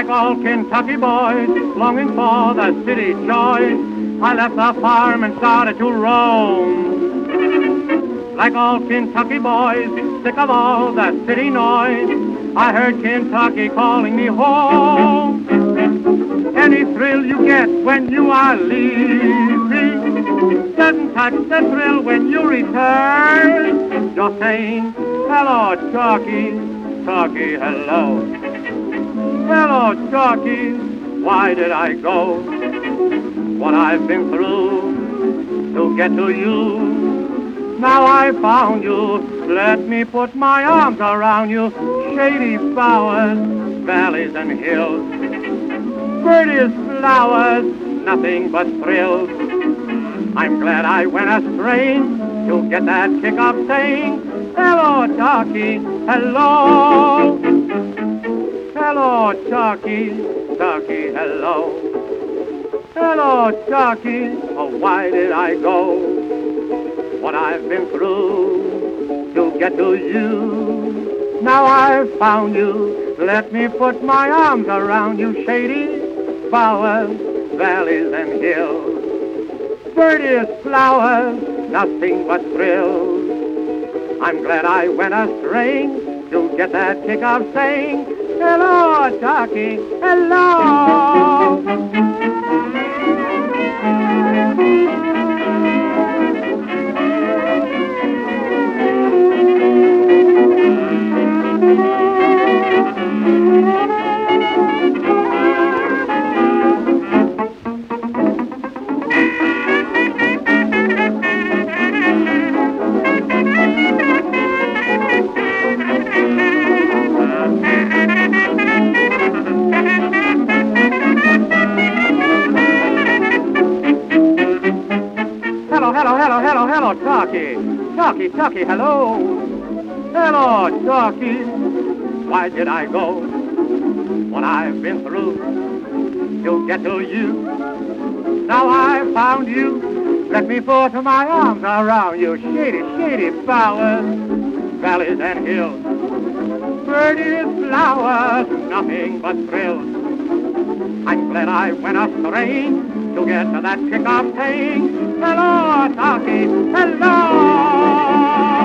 Like all Kentucky boys, longing for the city joy, I left the farm and started to roam. Like all Kentucky boys, sick of all the city noise, I heard Kentucky calling me home. Any thrill you get when you are leaving doesn't touch the thrill when you return. Just saying, hello, Chucky, Chucky, hello. Hello, Chucky, why did I go? What I've been through to get to you. Now I found you, let me put my arms around you. Shady bowers, valleys and hills, prettiest flowers, nothing but thrills. I'm glad I went astray to get that kick of saying, hello, Chucky, hello. Hello, Chucky, Chucky, hello. Hello, Chucky, oh, why did I go? What I've been through to get to you. Now I've found you, let me put my arms around you. Shady bowers, valleys and hills, prettiest flowers, nothing but thrills. I'm glad I went astray to get that kick of saying, hello, Chucky, hello. Hello, Chucky. Chucky, Chucky, hello. Hello, Chucky. Why did I go? What I've been through to get to you. Now I've found you. Let me put my arms around you. Shady, shady bowers, valleys and hills, prettiest flowers, nothing but thrills. I'm glad I went astray to get to that kick of saying, hello, Chucky, hello.